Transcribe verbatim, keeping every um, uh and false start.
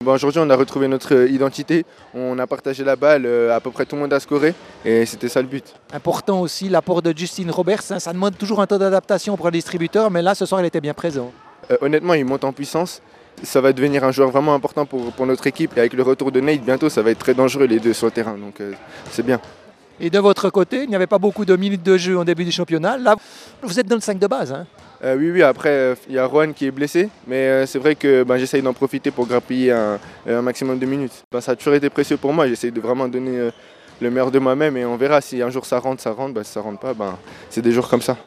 Bon, aujourd'hui, on a retrouvé notre identité, on a partagé la balle, à peu près tout le monde a scoré et c'était ça le but. Important aussi l'apport de Justin Roberts, hein, ça demande toujours un temps d'adaptation pour un distributeur, mais là ce soir il était bien présent. Euh, honnêtement, il monte en puissance, ça va devenir un joueur vraiment important pour, pour notre équipe et avec le retour de Nate, bientôt ça va être très dangereux les deux sur le terrain, donc euh, c'est bien. Et de votre côté, il n'y avait pas beaucoup de minutes de jeu en début du championnat, là vous êtes dans le cinq de base. Hein. Euh, oui, oui, après il euh, y a Rohan qui est blessé, mais euh, c'est vrai que ben, j'essaye d'en profiter pour grappiller un, un maximum de minutes. Ben, ça a toujours été précieux pour moi, j'essaye de vraiment donner euh, le meilleur de moi-même et on verra si un jour ça rentre, ça rentre, ben, si ça rentre pas, ben, c'est des jours comme ça.